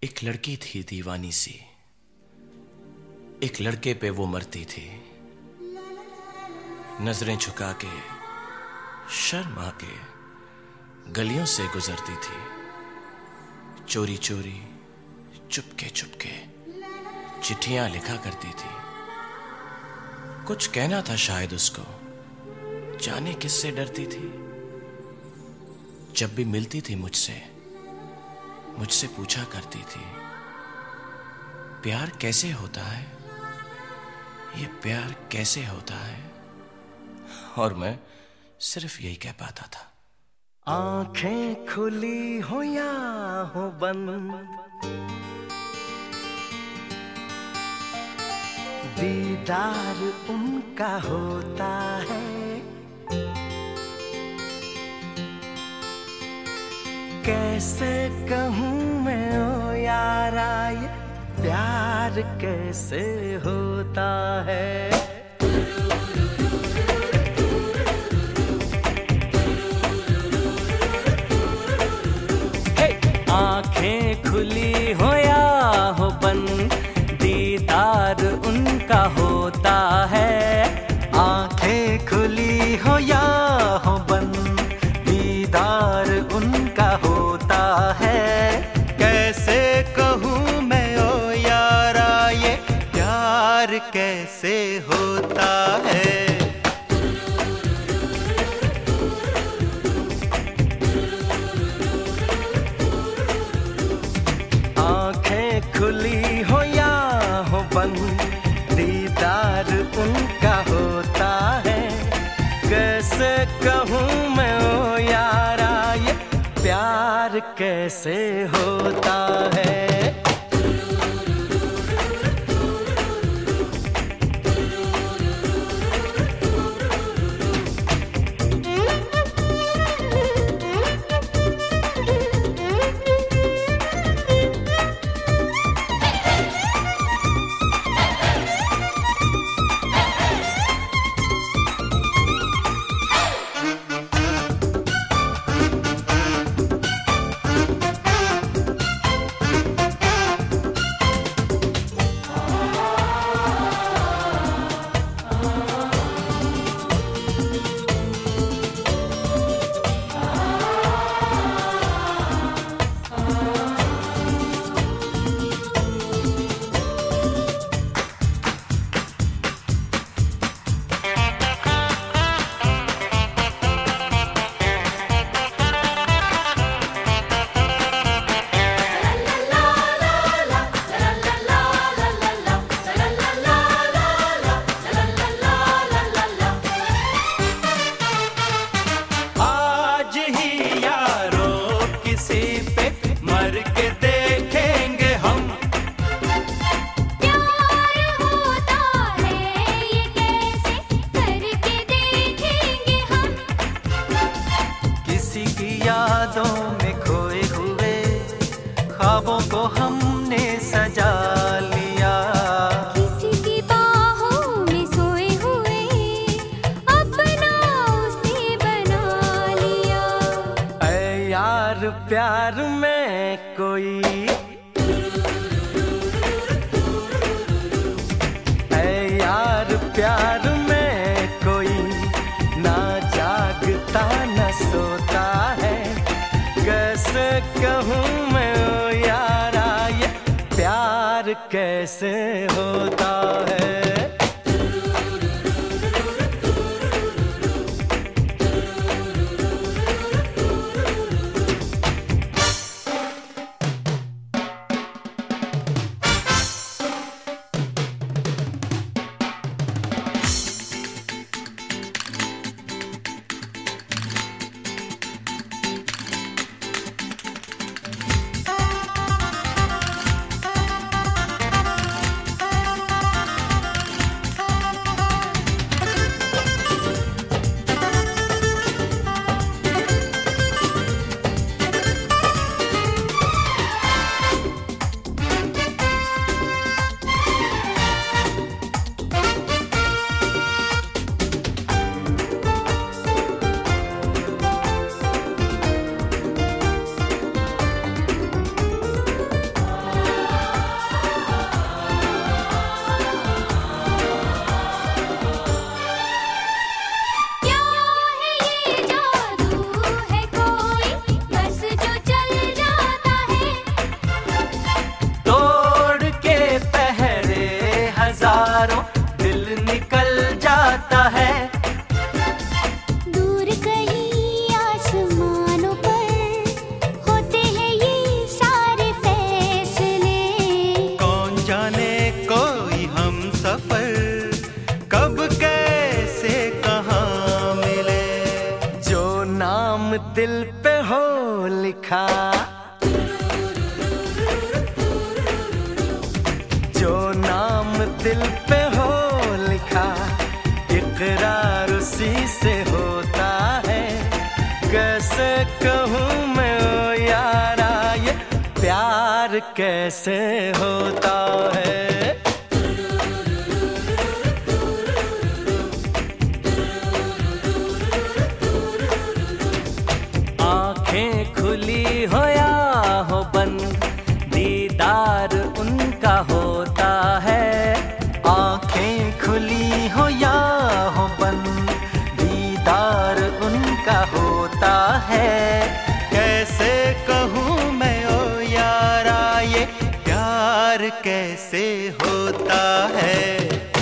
एक लड़की थी दीवानी सी, एक लड़के पे वो मरती थी। नजरें झुका के शर्मा के गलियों से गुजरती थी। चोरी चोरी चुपके चुपके चिट्ठियां लिखा करती थी। कुछ कहना था शायद उसको, जाने किससे डरती थी। जब भी मिलती थी मुझसे पूछा करती थी, प्यार कैसे होता है, ये प्यार कैसे होता है। और मैं सिर्फ यही कह पाता था, आंखें खुली हो या हो बंद, दीदार उनका होता है। कैसे कहूँ मैं ओ यारा, ये प्यार कैसे होता है। आंखें खुली हो या हो बंद, दीदार उनका होता है। आंखें खुली हो या हो बंद, दीदार उनका होता है। कैसे कहूँ मैं ओ यारा, ये प्यार कैसे होता है। आंखें खुली हो या हो बंद, दीदार उनका होता है। कैसे कहूँ मैं ओ यारा, ये प्यार कैसे होता है। यादों में खोए हुए ख्वाबों को हमने सजा लिया। किसी की बाहों में सोए हुए अपना उसे बना लिया। ऐ यार प्यार में कोई, ऐ यार प्यार में कोई ना जागता न सोता है। कैसे कहूँ मैं ओ यारा, ये प्यार कैसे होता है। दिल पे हो लिखा, इकरार उसी से होता है। कैसे कहूँ मैं ओ यारा, ये प्यार कैसे होता है। आंखें खुली हो या हो बंद, दीदार उनका होता है। आंखें खुली हो या हो बंद, दीदार उनका होता है। कैसे कहूँ मैं ओ यारा, ये प्यार कैसे होता है।